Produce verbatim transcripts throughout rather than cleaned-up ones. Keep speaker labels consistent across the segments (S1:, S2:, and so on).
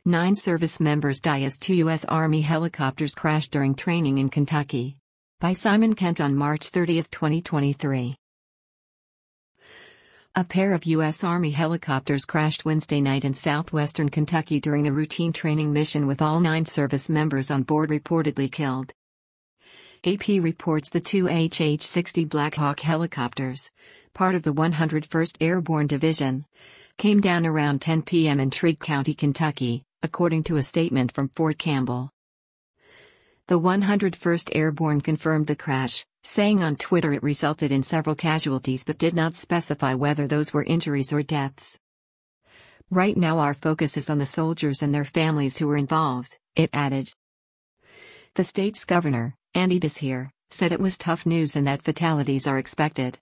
S1: Nine service members die as two U S Army helicopters crash during training in Kentucky. By Simon Kent on March thirtieth, twenty twenty-three. A pair of U S Army helicopters crashed Wednesday night in southwestern Kentucky during a routine training mission with all nine service members on board reportedly killed. A P reports the two H H sixty Black Hawk helicopters, part of the one hundred first Airborne Division, came down around ten p m in Trigg County, Kentucky, according to a statement from Fort Campbell. The one hundred first Airborne confirmed the crash, saying on Twitter it resulted in several casualties but did not specify whether those were injuries or deaths. "Right now our focus is on the soldiers and their families who were involved," it added. The state's governor, Andy Beshear, said it was tough news and that fatalities are expected.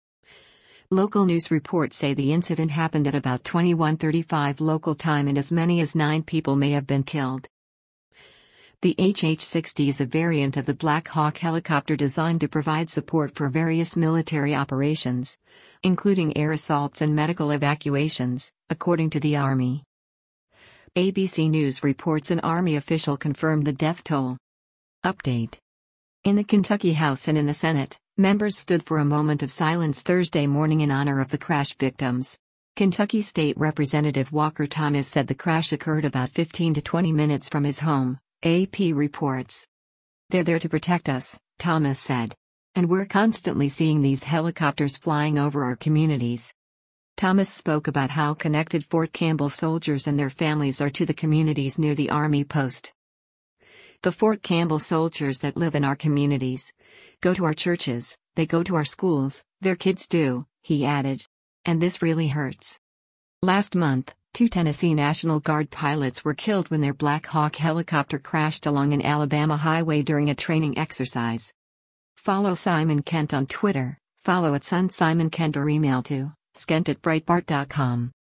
S1: Local news reports say the incident happened at about twenty-one thirty-five local time and as many as nine people may have been killed. The H H sixty is a variant of the Black Hawk helicopter designed to provide support for various military operations, including air assaults and medical evacuations, according to the Army. A B C News reports an Army official confirmed the death toll. Update. In the Kentucky House and in the Senate, members stood for a moment of silence Thursday morning in honor of the crash victims. Kentucky State Representative Walker Thomas said the crash occurred about fifteen to twenty minutes from his home, A P reports. "They're there to protect us," Thomas said. "And we're constantly seeing these helicopters flying over our communities." Thomas spoke about how connected Fort Campbell soldiers and their families are to the communities near the Army post. "The Fort Campbell soldiers that live in our communities go to our churches, they go to our schools, their kids do," he added. "And this really hurts." Last month, two Tennessee National Guard pilots were killed when their Black Hawk helicopter crashed along an Alabama highway during a training exercise. Follow Simon Kent on Twitter, follow at Sun Simon Kent or email to skent at breitbart dot com.